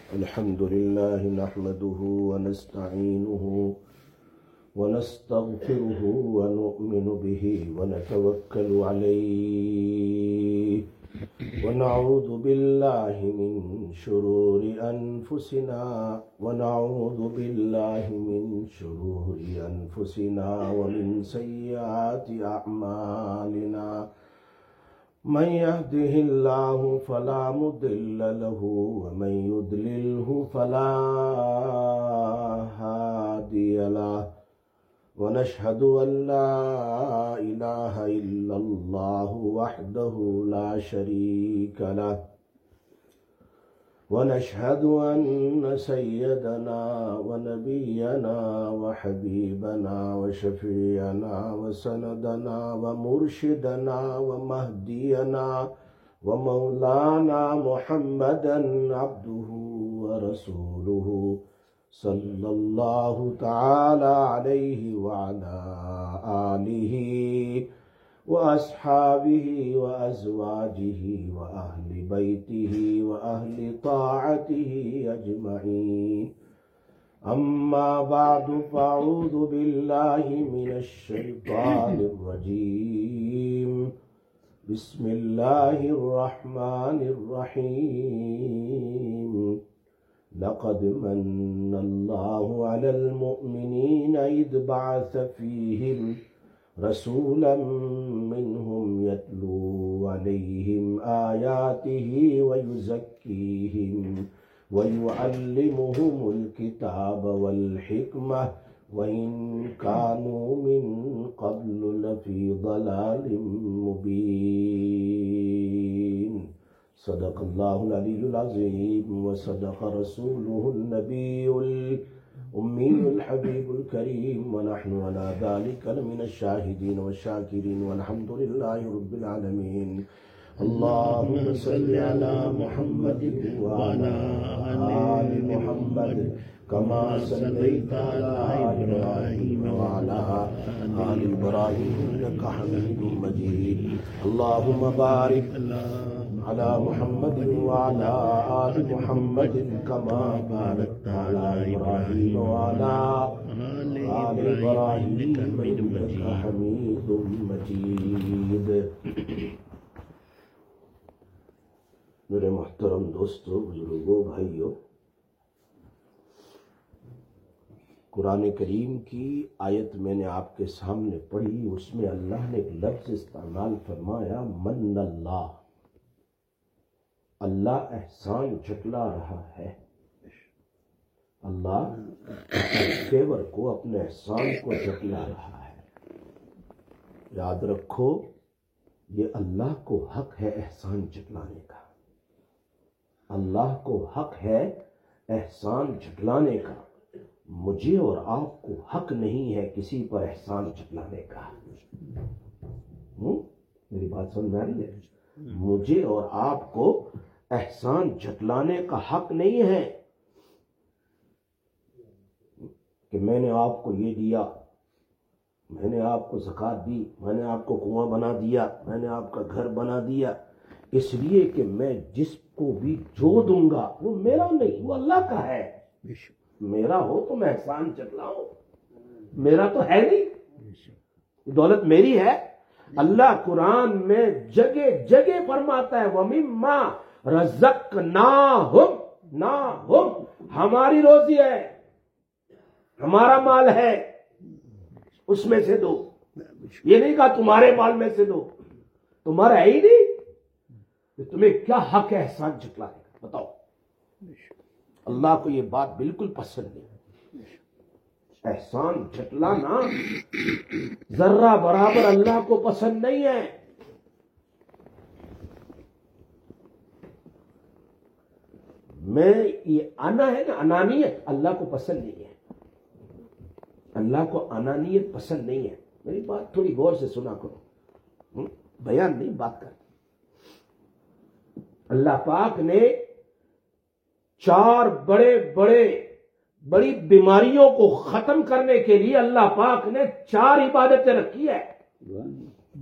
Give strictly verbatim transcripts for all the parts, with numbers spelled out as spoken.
الحمد لله نحمده ونستعينه ونستغفره ونؤمن به ونتوكل عليه ونعوذ بالله من شرور أنفسنا ونعوذ بالله من شرور أنفسنا ومن سيئات أعمالنا من يهده الله فلا مضل له ومن يضلله فلا هادي له ونشهد أن لا إله إلا الله وحده لا شريك له ونشهد أن سيدنا ونبينا وحبيبنا وشفيعنا وسندنا ومرشدنا ومهدينا ومولانا محمدا عبده ورسوله صلى الله تعالى عليه وعلى آله وأصحابه وأزواجه وأهل بيته وأهل طاعته أجمعين أما بعد فأعوذ بالله من الشيطان الرجيم بسم الله الرحمن الرحيم لقد من الله على المؤمنين إذ بعث فيهم رسولا منهم يتلو عليهم آياته ويزكيهم ويعلمهم الكتاب والحكمة وإن كانوا من قبل لفي ضلال مبين صدق الله العلي العظيم وصدق رسوله النبي الأمي الحبيب الكريم ونحن على ذلك لمن الشاهدين والشاكرين والحمد لله رب العالمين اللهم صل على محمد وعلى آل محمد كما صليت على إبراهيم وعلى آل إبراهيم إنك حميد مجيد اللهم بارك على محمد وعلى آل محمد كما باركت على إبراهيم وعلى آل إبراهيم إنك حميد مجيد. میرے محترم دوستو، بزرگوں، بھائیوں، قرآن کریم کی آیت میں نے آپ کے سامنے پڑھی، اس میں اللہ نے ایک لفظ استعمال فرمایا، من اللہ، اللہ احسان جھٹلا رہا ہے. اللہ فیور کو، اپنے احسان کو جھٹلا رہا ہے. یاد رکھو، یہ اللہ کو حق ہے احسان جھٹلانے کا. اللہ کو حق ہے احسان جھٹلانے کا. مجھے اور آپ کو حق نہیں ہے کسی پر احسان جھٹلانے کا. میری بات سمجھ میں آ رہی ہے؟ مجھے اور آپ کو احسان جھٹلانے کا حق نہیں ہے کہ میں نے آپ کو یہ دیا، میں نے آپ کو زکوٰۃ دی، میں نے آپ کو کنواں بنا دیا، میں نے آپ کا گھر بنا دیا، اس لیے کہ میں جس کو بھی جو دوں گا وہ میرا نہیں، وہ اللہ کا ہے. میرا ہو تو میں احسان جھٹلاؤں، میرا تو ہے نہیں، دولت میری ہے. اللہ قرآن میں جگہ جگہ فرماتا ہے وَمِمَّا رَزَقْنَاهُمْ نَاهُمْ، ہماری روزی ہے، ہمارا مال ہے، اس میں سے دو. یہ نہیں کہا تمہارے مال میں سے دو، تمہارا ہے ہی نہیں، تمہیں کیا حق ہے احسان جھٹلانے کا؟ بتاؤ. اللہ کو یہ بات بالکل پسند نہیں. احسان جھٹلانا ذرہ برابر اللہ کو پسند نہیں ہے. میں یہ انا ہے نا، انانیت اللہ کو پسند نہیں ہے. اللہ کو انانیت پسند نہیں ہے. میری بات تھوڑی غور سے سنا کرو، بیان نہیں، بات کر. اللہ پاک نے چار بڑے بڑے بڑی بیماریوں کو ختم کرنے کے لیے اللہ پاک نے چار عبادتیں رکھی ہے.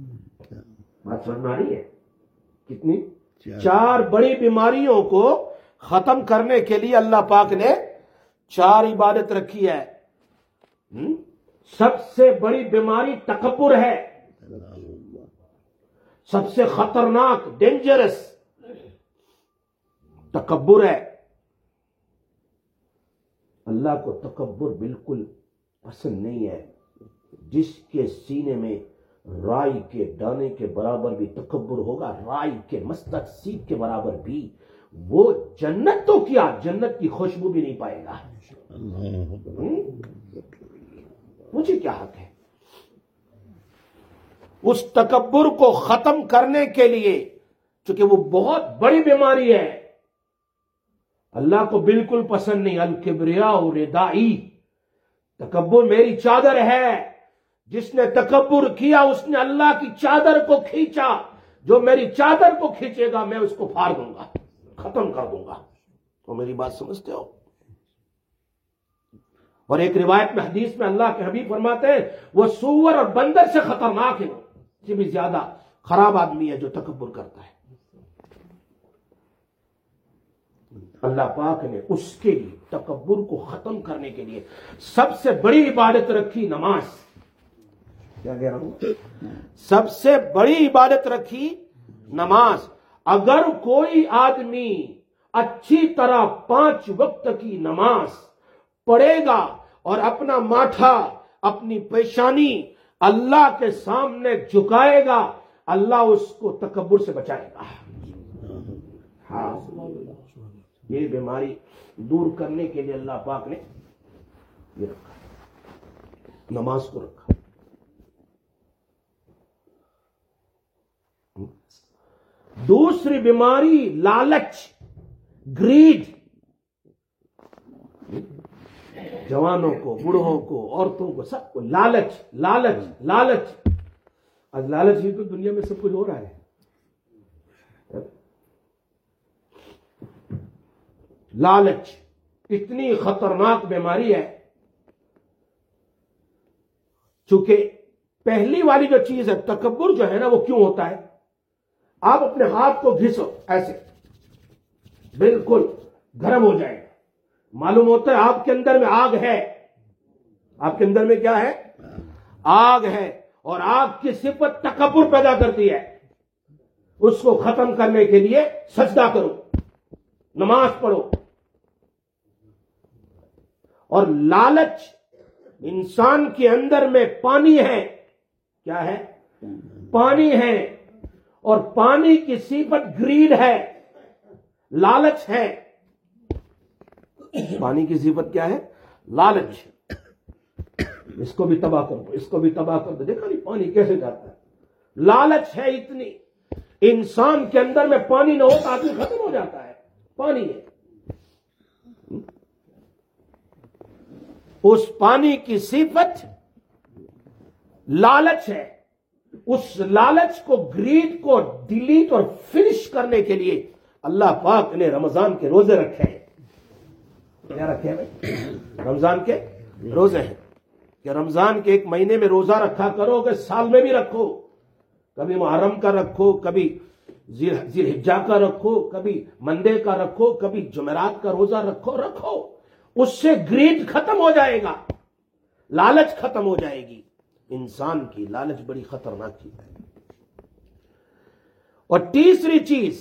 بات سمجھ میں آ رہی ہے؟ کتنی؟ چار بڑی بیماریوں کو ختم کرنے کے لیے اللہ پاک نے چار عبادت رکھی ہے. سب سے بڑی بیماری تکبر ہے، سب سے خطرناک ڈینجرس تکبر ہے. اللہ کو تکبر بالکل پسند نہیں ہے. جس کے سینے میں رائی کے دانے کے برابر بھی تکبر ہوگا، رائی کے مستق سیب کے برابر بھی، وہ جنت تو کیا، جنت کی خوشبو بھی نہیں پائے گا. مجھے کیا حق ہے؟ اس تکبر کو ختم کرنے کے لیے، چونکہ وہ بہت بڑی بیماری ہے، اللہ کو بالکل پسند نہیں. الکبریاء ردائی، تکبر میری چادر ہے. جس نے تکبر کیا اس نے اللہ کی چادر کو کھینچا. جو میری چادر کو کھینچے گا میں اس کو پھاڑ دوں گا، ختم کر دوں گا. تو میری بات سمجھتے ہو؟ اور ایک روایت میں، حدیث میں اللہ کے حبیب فرماتے ہیں وہ سور اور بندر سے خطرناک ہے، سے بھی زیادہ خراب آدمی ہے جو تکبر کرتا ہے. اللہ پاک نے اس کے لیے تکبر کو ختم کرنے کے لیے سب سے بڑی عبادت رکھی نماز. کیا کہہ رہا ہوں؟ سب سے بڑی عبادت رکھی نماز. اگر کوئی آدمی اچھی طرح پانچ وقت کی نماز پڑھے گا اور اپنا ماتھا، اپنی پیشانی اللہ کے سامنے جھکائے گا، اللہ اس کو تکبر سے بچائے گا. ہاں، یہ بیماری دور کرنے کے لیے اللہ پاک نے یہ رکھا، نماز کو رکھا. دوسری بیماری لالچ، گریڈ. جوانوں کو، بوڑھوں کو، عورتوں کو، سب کو لالچ لالچ لالچ. آج لالچ ہی تو دنیا میں سب کچھ ہو رہا ہے. لالچ اتنی خطرناک بیماری ہے. چونکہ پہلی والی جو چیز ہے تکبر جو ہے نا، وہ کیوں ہوتا ہے؟ آپ اپنے ہاتھ کو گھسو ایسے، بالکل گرم ہو جائے گا. معلوم ہوتا ہے آپ کے اندر میں آگ ہے. آپ کے اندر میں کیا ہے؟ آگ ہے. اور آگ کی صفت تکبر پیدا کرتی ہے. اس کو ختم کرنے کے لیے سجدہ کرو، نماز پڑھو. اور لالچ انسان کے اندر میں پانی ہے. کیا ہے؟ پانی ہے. اور پانی کی صفت گریڈ ہے، لالچ ہے. پانی کی صفت کیا ہے؟ لالچ. اس کو بھی تباہ کر دو، اس کو بھی تباہ کر دو. دیکھا نہیں پانی کیسے جاتا ہے؟ لالچ ہے اتنی. انسان کے اندر میں پانی نہ ہو تو آدمی ختم ہو جاتا ہے. پانی ہے. اس پانی کی صفت لالچ ہے. اس لالچ کو، گریڈ کو ڈیلیٹ اور فنش کرنے کے لیے اللہ پاک نے رمضان کے روزے رکھے ہیں. کیا رکھے ہیں؟ رمضان کے روزے ہیں. کہ رمضان کے ایک مہینے میں روزہ رکھا کرو کہ سال میں بھی رکھو. کبھی محرم کا رکھو، کبھی ذی الحجہ کا رکھو، کبھی منڈے کا رکھو، کبھی جمعرات کا روزہ رکھو رکھو اس سے گریڈ ختم ہو جائے گا، لالچ ختم ہو جائے گی. انسان کی لالچ بڑی خطرناک چیز ہے. اور تیسری چیز،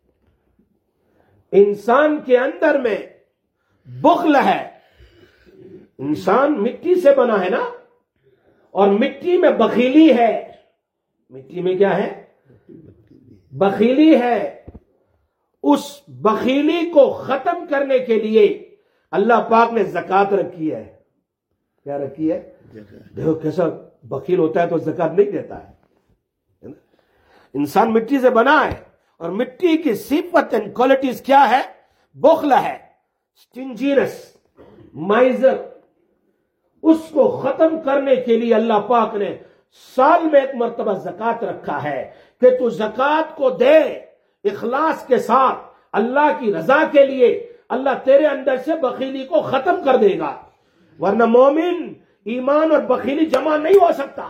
انسان کے اندر میں بخل ہے. انسان مٹی سے بنا ہے نا، اور مٹی میں بخیلی ہے. مٹی میں کیا ہے؟ بخیلی ہے. اس بخیلی کو ختم کرنے کے لیے اللہ پاک نے زکوٰۃ رکھی ہے. کیا رکھی ہے؟ دیکھو کیسا بخیل ہوتا ہے تو زکوٰۃ نہیں دیتا ہے. انسان مٹی سے بنا ہے، اور مٹی کی صفت اینڈ کوالٹیز کیا ہے؟ بخل ہے، سٹنجینس، مائزر. اس کو ختم کرنے کے لیے اللہ پاک نے سال میں ایک مرتبہ زکوٰۃ رکھا ہے کہ تو زکوٰۃ کو دے اخلاص کے ساتھ اللہ کی رضا کے لیے. اللہ تیرے اندر سے بخیلی کو ختم کر دے گا. ورنہ مومن ایمان اور بخیلی جمع نہیں ہو سکتا.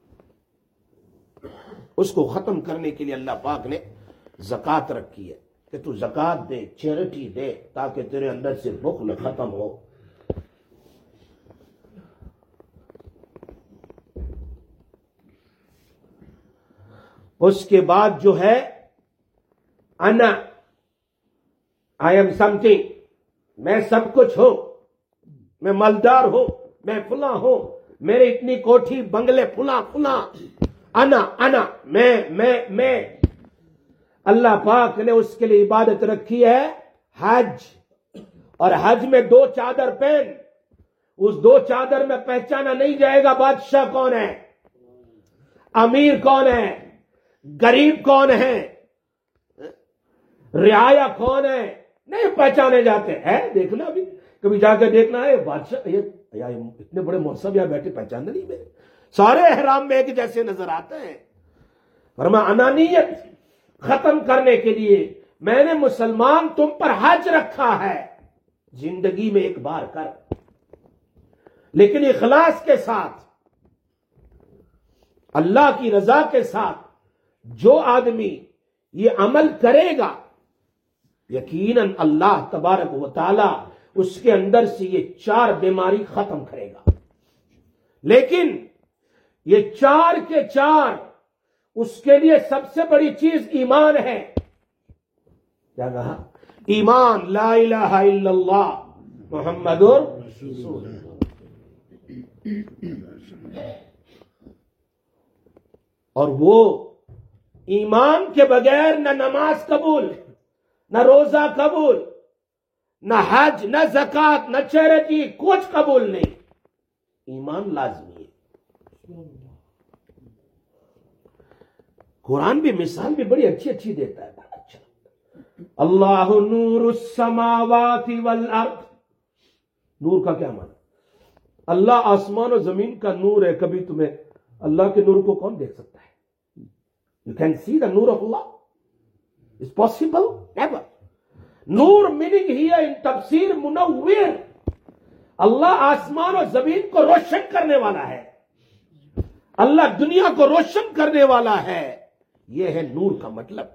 اس کو ختم کرنے کے لیے اللہ پاک نے زکوٰۃ رکھی ہے. کہ تو زکات دے، چیریٹی دے، تاکہ تیرے اندر سے بخل ختم ہو۔ اس کے بعد جو ہے انا آئی ایم سم تھنگ، میں سب کچھ ہوں، میں مالدار ہوں، میں فلاں ہوں، میرے اتنی کوٹھی بنگلے فلاں فلاں، انا انا میں میں میں اللہ پاک نے اس کے لیے عبادت رکھی ہے حج، اور حج میں دو چادر پہن، اس دو چادر میں پہچانا نہیں جائے گا بادشاہ کون ہے، امیر کون ہے، غریب کون ہے، رعایا کون ہے، نہیں پہچانے جاتے ہیں۔ دیکھنا ابھی کبھی جا کے دیکھنا ہے بادشاہ، یہ اتنے بڑے مونسب یہاں بیٹھے، پہچانتے نہیں میرے، سارے احرام میں ایک جیسے نظر آتے ہیں۔ فرمایا انانیت ختم کرنے کے لیے میں نے مسلمان تم پر حج رکھا ہے، زندگی میں ایک بار کر، لیکن اخلاص کے ساتھ، اللہ کی رضا کے ساتھ۔ جو آدمی یہ عمل کرے گا یقیناً اللہ تبارک و تعالی اس کے اندر سے یہ چار بیماری ختم کرے گا، لیکن یہ چار کے چار اس کے لیے سب سے بڑی چیز ایمان ہے۔ کیا کہا؟ ایمان، لا الہ الا اللہ محمد رسول اللہ۔ اور وہ ایمان کے بغیر نہ نماز قبول، نہ روزہ قبول، نہ حج، نہ زکات، نہ چیریٹی، کچھ قبول نہیں۔ ایمان لازمی ہے۔ قرآن بھی مثال بھی بڑی اچھی اچھی دیتا ہے، بڑا اچھا۔ اللہ نور السماوات والارض، نور کا کیا معنی؟ اللہ آسمان و زمین کا نور ہے۔ کبھی تمہیں اللہ کے نور کو کون دیکھ سکتا ہے؟ You can see the nur of Allah. Is possible? Never. Noor meaning here in تفسیر منور، اللہ آسمان و زمین کو روشن کرنے والا ہے، اللہ دنیا کو روشن کرنے والا ہے، یہ ہے نور کا مطلب۔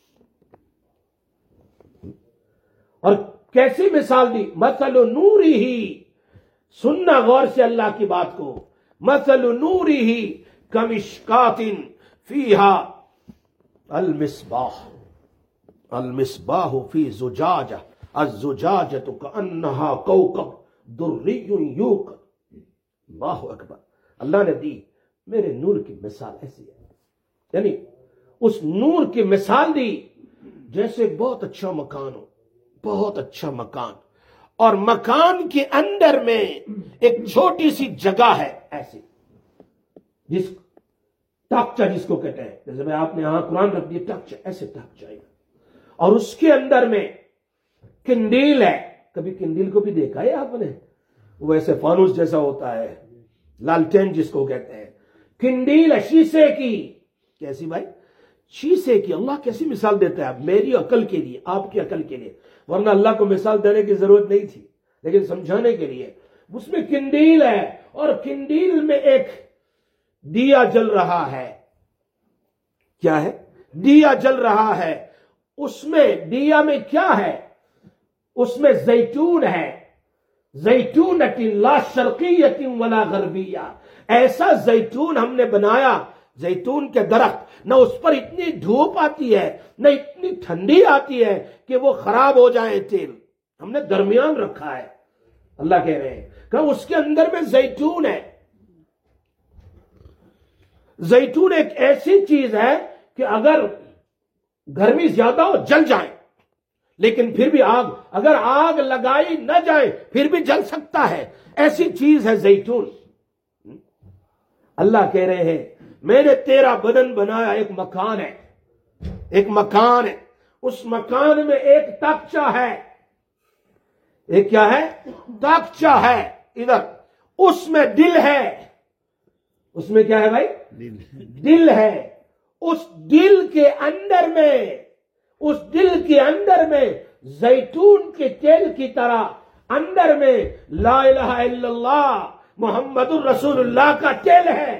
اور کیسی مثال دی؟ مثل نوری ہی، سننا غور سے اللہ کی بات کو، مثل نوری ہی کمشکات فیہا المصباح، المصباح فی زجاجہ، الزجاجۃ کأنہا کوکب دری یوقد۔ اللہ اکبر۔ اللہ نے دی میرے نور کی مثال ایسی ہے، یعنی اس نور کی مثال دی جیسے بہت اچھا مکان ہو، بہت اچھا مکان، اور مکان کے اندر میں ایک چھوٹی سی جگہ ہے ایسی، جس ٹاکچا جس کو کہتے ہیں، جیسے میں آپ نے یہاں قرآن رکھ دیا، ٹاکچا، ایسے ٹاکچا ہے، اور اس کے اندر میں کنڈیل ہے۔ کبھی کنڈیل کو بھی دیکھا ہے آپ نے؟ وہ ایسے فانوس جیسا ہوتا ہے، لالٹین جس کو کہتے ہیں، کنڈیل ہے شیشے کی۔ کیسی بھائی؟ شیشے کی۔ اللہ کیسی مثال دیتا ہے میری عقل کے لیے، آپ کی عقل کے لیے، ورنہ اللہ کو مثال دینے کی ضرورت نہیں تھی، لیکن سمجھانے کے لیے۔ اس میں کنڈیل ہے، اور کنڈیل میں ایک دیا جل رہا ہے۔ کیا ہے؟ دیا جل رہا ہے۔ اس میں دیا میں کیا ہے؟ اس میں زیتون ہے، زیتونۃ لا شرقیۃ ولا غربیہ۔ ایسا زیتون ہم نے بنایا، زیتون کے درخت، نہ اس پر اتنی دھوپ آتی ہے نہ اتنی ٹھنڈی آتی ہے کہ وہ خراب ہو جائے تیل، ہم نے درمیان رکھا ہے۔ اللہ کہہ رہے ہیں کہ اس کے اندر میں زیتون ہے۔ زیتون ایک ایسی چیز ہے کہ اگر گرمی زیادہ ہو جل جائے، لیکن پھر بھی آگ، اگر آگ لگائی نہ جائے پھر بھی جل سکتا ہے، ایسی چیز ہے زیتون۔ اللہ کہہ رہے ہیں میں نے تیرا بدن بنایا، ایک مکان ہے، ایک مکان ہے، اس مکان میں ایک تاکچہ ہے، ایک کیا ہے؟ تاکچہ ہے۔ ادھر اس میں دل ہے، اس میں کیا ہے بھائی؟ دل ہے۔ اس دل کے اندر میں، اس دل کے اندر میں زیتون کے تیل کی طرح اندر میں لا الہ الا اللہ محمد الرسول اللہ کا تیل ہے۔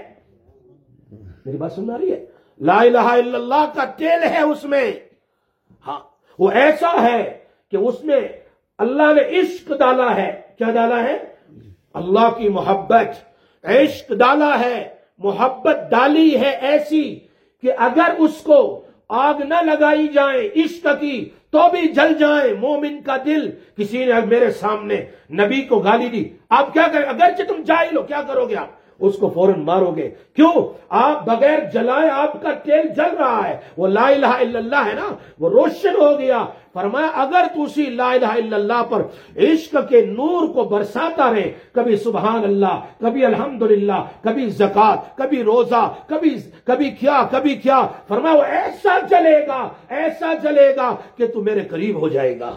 میری بات سن رہی ہے؟ لا الہ الا اللہ کا تیل ہے اس میں۔ ہاں، وہ ایسا ہے کہ اس میں اللہ نے عشق ڈالا ہے. کیا ڈالا ہے؟ اللہ کی محبت. عشق ڈالا ہے، محبت ڈالی ہے ایسی کہ اگر اس کو آگ نہ لگائی جائے عشق کی تو بھی جل جائے مومن کا دل. کسی نے میرے سامنے نبی کو گالی دی، آپ کیا کریں؟ اگرچہ تم جاہل ہو، کیا کرو گے آپ؟ اس کو فوراً مارو گے. کیوں؟ آپ بغیر جلائے آپ کا تیل جل رہا ہے. وہ لا الہ الا اللہ ہے نا، وہ روشن ہو گیا. فرمایا اگر تو اسی لا الہ الا اللہ پر عشق کے نور کو برساتا رہے، کبھی سبحان اللہ، کبھی الحمدللہ، کبھی زکات، کبھی روزہ، کبھی کبھی کیا کبھی کیا، فرمایا وہ ایسا جلے گا، ایسا جلے گا کہ تو میرے قریب ہو جائے گا.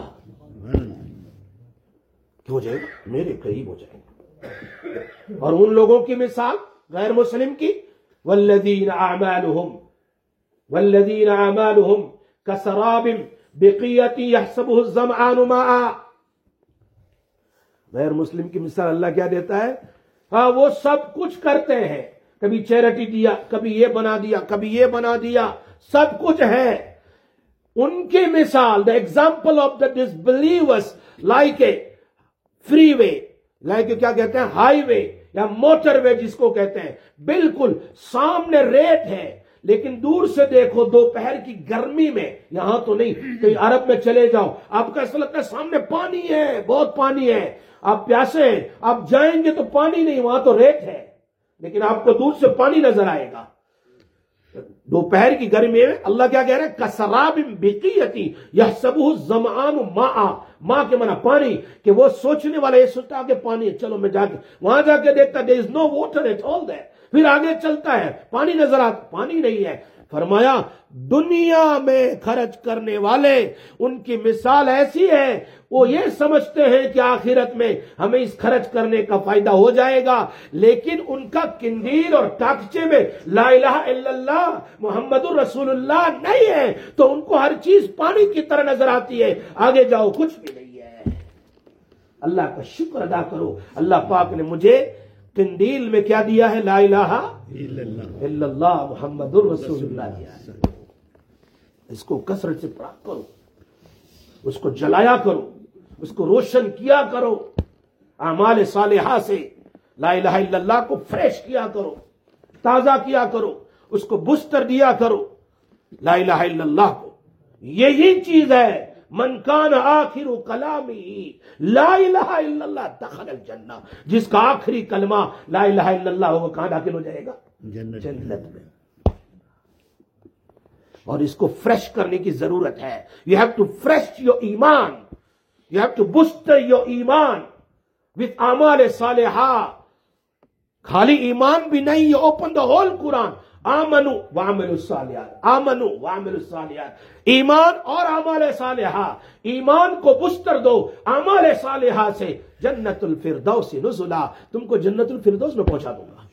کیوں ہو جائے گا؟ میرے قریب ہو جائے گا. اور ان لوگوں کی مثال غیر مسلم کی، والذین اعمالهم والذین اعمالهم کسراب بقیۃ یحسبہ الظمآن ماء. غیر مسلم کی مثال اللہ کیا دیتا ہے؟ ہاں وہ سب کچھ کرتے ہیں، کبھی چیریٹی دیا، کبھی یہ بنا دیا، کبھی یہ بنا دیا، سب کچھ ہے. ان کی مثال، the example of the disbelievers like a free way، like کیا کہتے ہیں؟ ہائی وے یا موٹر وے جس کو کہتے ہیں. بالکل سامنے ریت ہے لیکن دور سے دیکھو دوپہر کی گرمی میں، یہاں تو نہیں، کہیں عرب میں چلے جاؤ آپ کا ایسا لگتا ہے سامنے پانی ہے، بہت پانی ہے، آپ پیاسے ہیں، آپ جائیں گے تو پانی نہیں، وہاں تو ریت ہے لیکن آپ کو دور سے پانی نظر آئے گا. دوپہر کی گرمی میں اللہ کیا کہہ رہے ہیں؟ کسراب بقیۃ یحسبہ الظمآن ماء. ماں کے معنی پانی، کہ وہ سوچنے والا یہ سوچتا کہ پانی ہے، چلو میں جا کے وہاں جا کے دیکھتا there is no water at all there. پھر آگے چلتا ہے، پانی نظر آتا، پانی نہیں ہے. فرمایا دنیا میں خرچ کرنے والے ان کی مثال ایسی ہے، وہ یہ سمجھتے ہیں کہ آخرت میں ہمیں اس خرچ کرنے کا فائدہ ہو جائے گا، لیکن ان کا کندیل اور ٹاکچے میں لا الہ الا اللہ محمد الرسول اللہ نہیں ہے، تو ان کو ہر چیز پانی کی طرح نظر آتی ہے. آگے جاؤ کچھ بھی نہیں ہے. اللہ کا شکر ادا کرو، اللہ پاک نے مجھے قندیل میں کیا دیا ہے؟ لا الہ الا اللہ محمد الرسول اللہ دیا ہے. اس کو کثرت سے پڑھا کرو، اس کو جلایا کرو، اس کو روشن کیا کرو، اعمال صالحہ سے لا الہ الا اللہ کو فریش کیا کرو، تازہ کیا کرو، اس کو بستر دیا کرو لا الہ الا اللہ کو. یہی چیز ہے من کان آخر کلامی لا الہ الا اللہ دخل الجنہ. جس کا آخری کلمہ لا الہ الا اللہ ہوگا کہاں داخل ہو جائے گا؟ جنت میں. اور اس کو فریش کرنے کی ضرورت ہے. You have to fresh your ایمان، you have to booster your ایمان وتھ اعمال صالحہ. خالی ایمان بھی نہیں، you open the whole Quran. آمنو وعملوا الصالحات، آمنو وعملوا الصالحات. ایمان اور اعمال صالحہ. ایمان کو بستر دو اعمال صالحہ سے. جنت الفردوس نزلا، تم کو جنت الفردوس میں پہنچا دوں گا.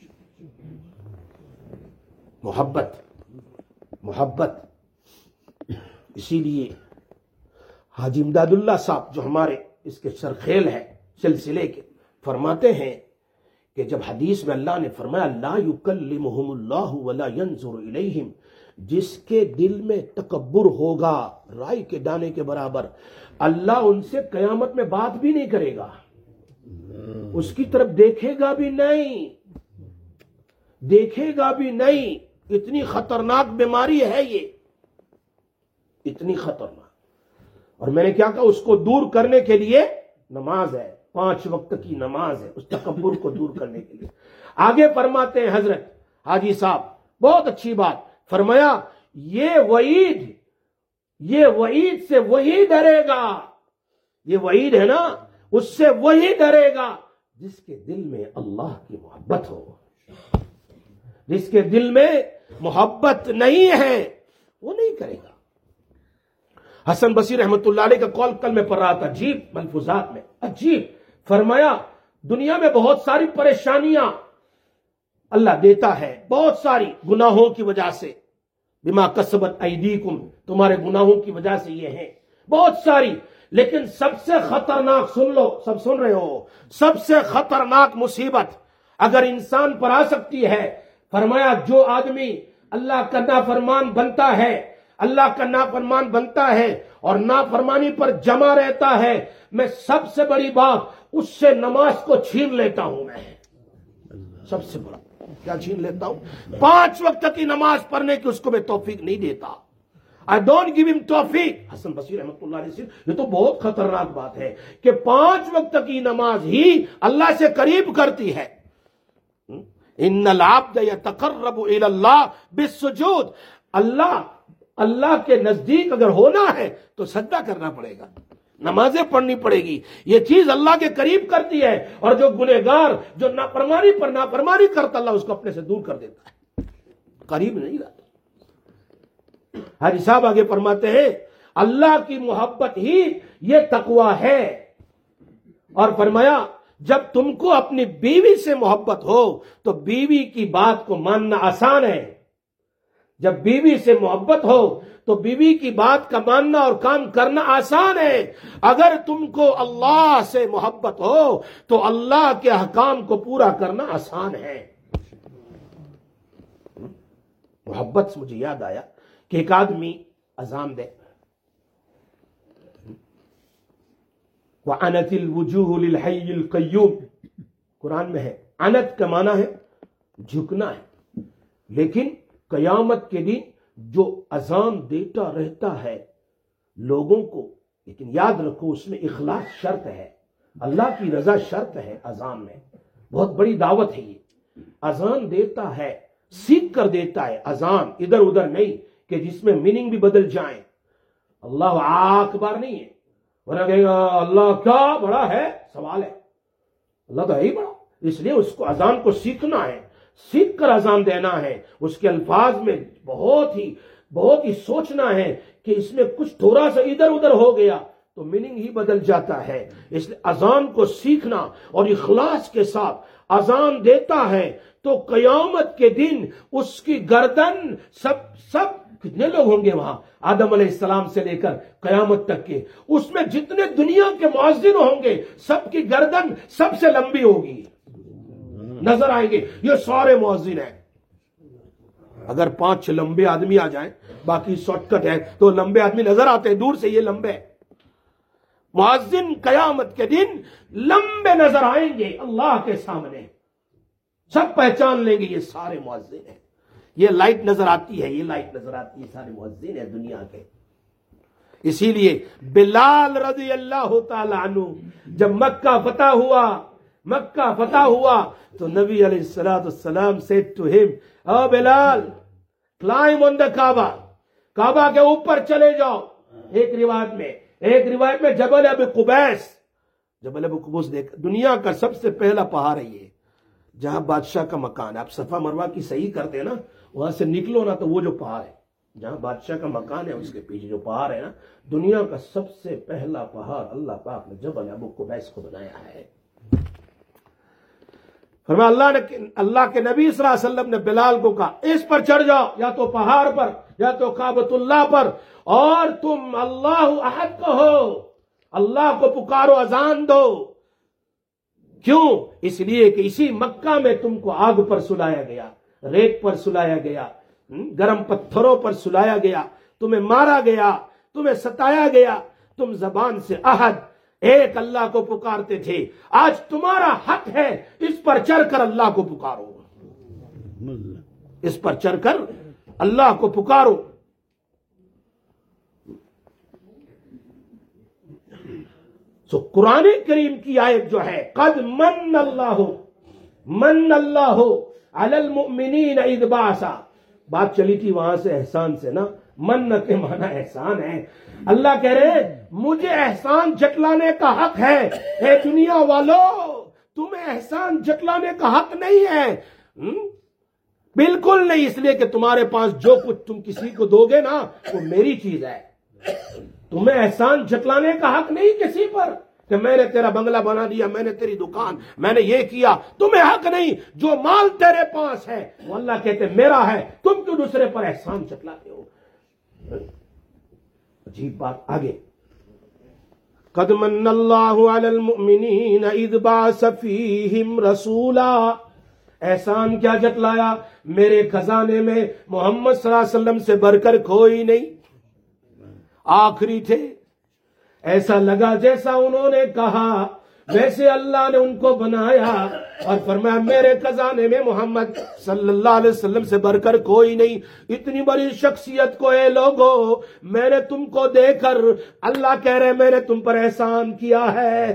محبت محبت. اسی لیے حاجی امداد اللہ صاحب جو ہمارے اس کے سرخیل ہیں سلسلے کے، فرماتے ہیں کہ جب حدیث میں اللہ نے فرمایا لا یکلمہم اللہ ولا ینظر الیہم، جس کے دل میں تکبر ہوگا رائی کے دانے کے برابر، اللہ ان سے قیامت میں بات بھی نہیں کرے گا، اس کی طرف دیکھے گا بھی نہیں، دیکھے گا بھی نہیں. اتنی خطرناک بیماری ہے یہ، اتنی خطرناک. اور میں نے کیا کہا؟ اس کو دور کرنے کے لیے نماز ہے، پانچ وقت کی نماز ہے، اس تکبر کو دور کرنے کے لیے. آگے فرماتے ہیں حضرت حاجی صاحب بہت اچھی بات، فرمایا یہ وعید، یہ وعید سے وہی ڈرے گا، یہ وعید ہے نا، اس سے وہی ڈرے گا جس کے دل میں اللہ کی محبت ہو. جس کے دل میں محبت نہیں ہے وہ نہیں کرے گا. حسن بصری رحمت اللہ علیہ کا قول کل میں پڑھ رہا تھا، عجیب ملفوظات میں، عجیب. فرمایا دنیا میں بہت ساری پریشانیاں اللہ دیتا ہے، بہت ساری گناہوں کی وجہ سے، بما کسبت ایدیکم، تمہارے گناہوں کی وجہ سے یہ ہیں بہت ساری. لیکن سب سے خطرناک، سن لو، سب سن رہے ہو، سب سے خطرناک مصیبت اگر انسان پر آ سکتی ہے، فرمایا جو آدمی اللہ کا نافرمان بنتا ہے، اللہ کا نافرمان بنتا ہے اور نافرمانی پر جمع رہتا ہے، میں سب سے بڑی بات اس سے نماز کو چھین لیتا ہوں۔ میں سب سے بڑا کیا چھین لیتا ہوں؟ پانچ وقت کی نماز پڑھنے کی اس کو میں توفیق نہیں دیتا۔ I don't give him توفیق۔ حسن بصری رحمۃ اللہ علیہ سے یہ تو بہت خطرناک بات ہے کہ پانچ وقت کی نماز ہی اللہ سے قریب کرتی ہے۔ ان العبد یتقرب الی اللہ بالسجود، اللہ اللہ کے نزدیک اگر ہونا ہے تو سجدہ کرنا پڑے گا، نمازیں پڑھنی پڑے گی، یہ چیز اللہ کے قریب کرتی ہے۔ اور جو گنہگار جو نافرمانی پر نافرمانی کرتا اللہ اس کو اپنے سے دور کر دیتا ہے، قریب نہیں لاتا۔ حاجی صاحب آگے فرماتے ہیں اللہ کی محبت ہی یہ تقوی ہے، اور فرمایا جب تم کو اپنی بیوی سے محبت ہو تو بیوی کی بات کو ماننا آسان ہے۔ جب بیوی سے محبت ہو تو بیوی کی بات کا ماننا اور کام کرنا آسان ہے۔ اگر تم کو اللہ سے محبت ہو تو اللہ کے احکام کو پورا کرنا آسان ہے۔ محبت سے مجھے یاد آیا کہ ایک آدمی اذان دے، وَعَنَتِ الْوُجُوهُ لِلْحَيِّ الْقَيُّومِ، قرآن میں ہے۔ عنت کا معنی ہے جھکنا ہے، لیکن قیامت کے دن جو اذان دیتا رہتا ہے لوگوں کو، لیکن یاد رکھو اس میں اخلاص شرط ہے، اللہ کی رضا شرط ہے۔ اذان میں بہت بڑی دعوت ہے، یہ اذان دیتا ہے سیکھ کر دیتا ہے، اذان ادھر ادھر نہیں کہ جس میں میننگ بھی بدل جائیں۔ اللہ اکبر نہیں ہے، ورنہ کہے گا اللہ کیا بڑا ہے، سوال ہے، اللہ تو ہے ہی بڑا۔ اس لیے اس کو اذان کو سیکھنا ہے، سیکھ کر اذان دینا ہے، اس کے الفاظ میں بہت ہی بہت ہی سوچنا ہے کہ اس میں کچھ تھوڑا سا ادھر ادھر ہو گیا تو میننگ ہی بدل جاتا ہے۔ اس لیے اذان کو سیکھنا اور اخلاص کے ساتھ اذان دیتا ہے تو قیامت کے دن اس کی گردن سب سب کتنے لوگ ہوں گے وہاں، آدم علیہ السلام سے لے کر قیامت تک کے، اس میں جتنے دنیا کے مؤذن ہوں گے سب کی گردن سب سے لمبی ہوگی، نظر آئیں گے یہ سارے مؤذن ہیں۔ اگر پانچ چھ لمبے آدمی آ جائیں، باقی شارٹ کٹ ہے تو لمبے آدمی نظر آتے ہیں دور سے، یہ لمبے ہیں۔ مؤذن قیامت کے دن لمبے نظر آئیں گے اللہ کے سامنے، سب پہچان لیں گے یہ سارے مؤذن ہیں۔ یہ لائٹ نظر آتی ہے، یہ لائٹ نظر آتی ہے، سارے مؤذن ہیں دنیا کے۔ اسی لیے بلال رضی اللہ تعالی عنہ جب مکہ فتح ہوا مکہ فتح ہوا تو نبی علیہ الصلوۃ والسلام said to him, O Bilal climb on the کعبہ، کعبہ کے اوپر چلے جاؤ۔ ایک روایت میں ایک روایت میں جبل ابی قبیس، جبل ابی قبیس دیکھ دنیا کا سب سے پہلا پہاڑ ہے یہ، جہاں بادشاہ کا مکان ہے۔ آپ صفا مروہ کی صحیح کرتے ہیں نا، وہاں سے نکلو نا تو وہ جو پہاڑ ہے جہاں بادشاہ کا مکان ہے اس کے پیچھے جو پہاڑ ہے نا، دنیا کا سب سے پہلا پہاڑ اللہ پاک نے جبل ابو قبیس کو بنایا ہے۔ فرمایا اللہ نے اللہ کے نبی صلی اللہ علیہ وسلم نے بلال کو کہا اس پر چڑھ جاؤ، یا تو پہاڑ پر یا تو کعبۃ اللہ پر، اور تم اللہ احد کہو، اللہ کو پکارو، اذان دو۔ کیوں؟ اس لیے کہ اسی مکہ میں تم کو آگ پر سلایا گیا، ریت پر سلایا گیا، گرم پتھروں پر سلایا گیا، تمہیں مارا گیا، تمہیں ستایا گیا، تم زبان سے احد ایک اللہ کو پکارتے تھے، آج تمہارا حق ہے اس پر چڑھ کر اللہ کو پکارو، اس پر چڑھ کر اللہ کو پکارو۔ سو قرآن کریم کی آیت جو ہے قد من اللہ من اللہ علی المؤمنین اذ بعث، بات چلی تھی وہاں سے احسان سے نا، من کے معنی احسان ہے۔ اللہ کہہ رہے مجھے احسان جتلانے کا حق ہے، اے دنیا والو تمہیں احسان جتلانے کا حق نہیں ہے، بالکل نہیں، اس لیے کہ تمہارے پاس جو کچھ تم کسی کو دو گے نا وہ میری چیز ہے۔ تمہیں احسان جتلانے کا حق نہیں کسی پر کہ میں نے تیرا بنگلہ بنا دیا، میں نے تیری دکان، میں نے یہ کیا، تمہیں حق نہیں۔ جو مال تیرے پاس ہے وہ اللہ کہتے میرا ہے، تم کیوں دوسرے پر احسان جتلاتے ہو؟ عجیب بات آگے، قد من اللہ علی المؤمنین اذ بعث فیہم رسولا، احسان کیا جتلایا؟ میرے خزانے میں محمد صلی اللہ علیہ وسلم سے بڑھ کر کوئی نہیں، آخری تھے، ایسا لگا جیسا انہوں نے کہا ویسے اللہ نے ان کو بنایا، اور فرمایا میرے خزانے میں محمد صلی اللہ علیہ وسلم سے بڑھ کر کوئی نہیں۔ اتنی بڑی شخصیت کو اے لوگو میں نے تم کو دے کر، اللہ کہہ رہے میں نے تم پر احسان کیا ہے،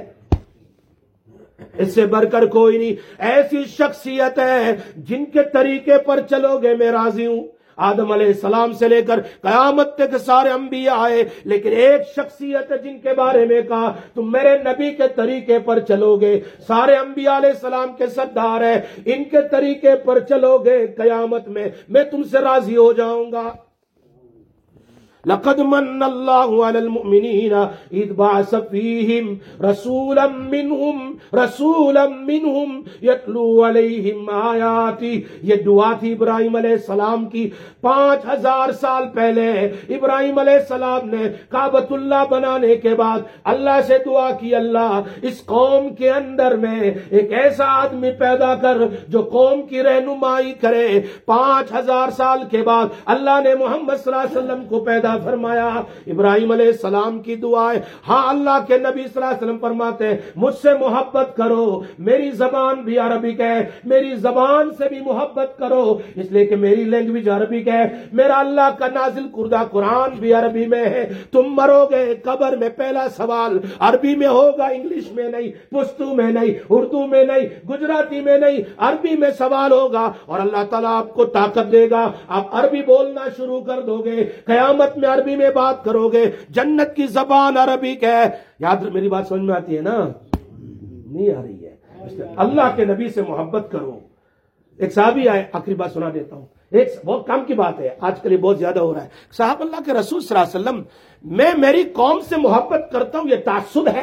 اس سے بڑھ کر کوئی نہیں۔ ایسی شخصیت ہے جن کے طریقے پر چلو گے میں راضی ہوں۔ آدم علیہ السلام سے لے کر قیامت تک سارے انبیاء آئے، لیکن ایک شخصیت ہے جن کے بارے میں کہا تم میرے نبی کے طریقے پر چلو گے، سارے انبیاء علیہ السلام کے سردار ہیں، ان کے طریقے پر چلو گے قیامت میں میں تم سے راضی ہو جاؤں گا۔ لقد من اللہ علی المؤمنین اذ بعث فیہم رسولا منہم رسولا منہم یتلو علیہم آیاتی۔ یہ دعا تھی ابراہیم علیہ السلام کی، پانچ ہزار سال پہلے ابراہیم علیہ السلام نے کعبۃ اللہ بنانے کے بعد اللہ سے دعا کی، اللہ اس قوم کے اندر میں ایک ایسا آدمی پیدا کر جو قوم کی رہنمائی کرے۔ پانچ ہزار سال کے بعد اللہ نے محمد صلی اللہ علیہ وسلم کو پیدا فرمایا۔ ابراہیم علیہ السلام کی دعا ہے۔ ہاں اللہ کے نبی صلی اللہ علیہ وسلم فرماتے ہیں مجھ سے محبت کرو، میری زبان بھی عربک ہے، میری زبان سے بھی محبت کرو، اس لیے کہ میری لینگویج عربک ہے، میرا اللہ کا نازل کردہ قرآن بھی عربی میں ہے۔ تم مرو گے قبر میں پہلا سوال عربی میں ہوگا، انگلش میں نہیں، پشتو میں نہیں، اردو میں نہیں، گجراتی میں نہیں، عربی میں سوال ہوگا، اور اللہ تعالیٰ آپ کو طاقت دے گا، آپ عربی بولنا شروع کر دو گے، قیامت میں عربی میں بات کرو گے۔ جنت کی زبان عربی ہے۔ یاد میری بات سمجھ میں آتی ہے نا؟ نہیں آ رہی ہے۔ اللہ کے نبی سے محبت کرو۔ ایک صحابی آئے، آخری بات سنا دیتا ہوں، ایک بہت کام کی بات ہے، آج کل یہ بہت زیادہ ہو رہا ہے۔ صاحب اللہ کے رسول صلی اللہ علیہ وسلم میں میری قوم سے محبت کرتا ہوں، یہ تعصب ہے؟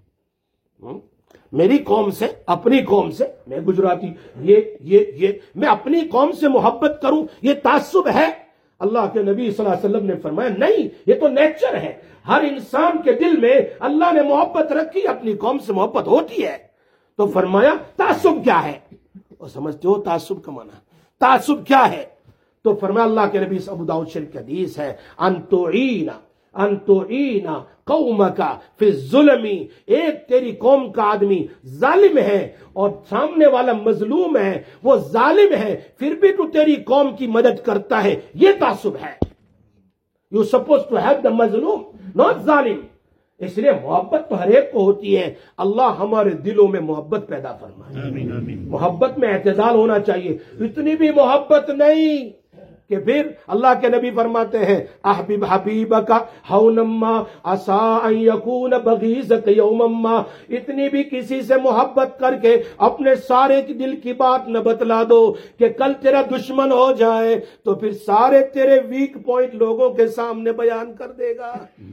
میری قوم سے، اپنی قوم سے، میں گجراتی، یہ یہ یہ میں اپنی قوم سے محبت کروں یہ تعصب ہے؟ اللہ کے نبی صلی اللہ علیہ وسلم نے فرمایا نہیں، یہ تو نیچر ہے، ہر انسان کے دل میں اللہ نے محبت رکھی، اپنی قوم سے محبت ہوتی ہے۔ تو فرمایا تعصب کیا ہے؟ اور سمجھتے ہو تعصب کا معنی تعصب کیا ہے؟ تو فرمایا اللہ کے نبی ابو داؤد شریف کی حدیث ہے، انتعین انتعین قومک فی الظلم، ایک تیری قوم کا آدمی ظالم ہے اور سامنے والا مظلوم ہے، وہ ظالم ہے پھر بھی تو تیری قوم کی مدد کرتا ہے، یہ تعصب ہے۔ You suppose to help the مظلوم ناٹ ظالم۔ اس لیے محبت تو ہر ایک کو ہوتی ہے، اللہ ہمارے دلوں میں محبت پیدا فرمائے۔ محبت میں اعتدال ہونا چاہیے، اتنی بھی محبت نہیں کہ پھر اللہ کے نبی فرماتے ہیں احبب حبیبک ہونما عسا ان یکون بغیضک یومما، اتنی بھی کسی سے محبت کر کے اپنے سارے دل کی بات نہ بتلا دو کہ کل تیرا دشمن ہو جائے تو پھر سارے تیرے ویک پوائنٹ لوگوں کے سامنے بیان کر دے گا۔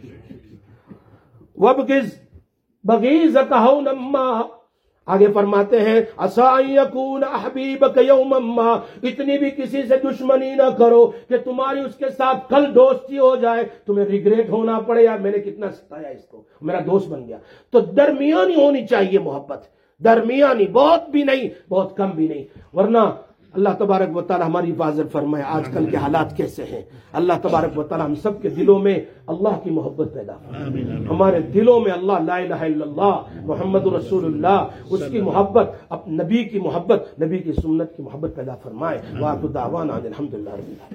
وَبْغِضْ بَغِيظَكَ هَوْنَمَّا، آگے فرماتے ہیں عَسَىٰ أَن يَكُونَ أَحْبِيبَكَ يَوْمًا مَّا، اتنی بھی کسی سے دشمنی نہ کرو کہ تمہاری اس کے ساتھ کل دوستی ہو جائے، تمہیں ریگریٹ ہونا پڑے یار میں نے کتنا ستایا اس کو، میرا دوست بن گیا۔ تو درمیانی ہونی چاہیے محبت، درمیانی، بہت بھی نہیں بہت کم بھی نہیں، ورنہ اللہ تبارک و تعالی ہماری حفاظت فرمائے۔ آج کل کے حالات کیسے ہیں، اللہ تبارک و تعالی ہم سب کے دلوں میں اللہ کی محبت پیدا فرمائے، ہمارے دلوں میں اللہ لا الہ الا اللہ محمد رسول اللہ اس کی محبت، نبی کی محبت، نبی کی سنت کی محبت پیدا فرمائے۔ وآخر دعوانا الحمدللہ رب العالمین۔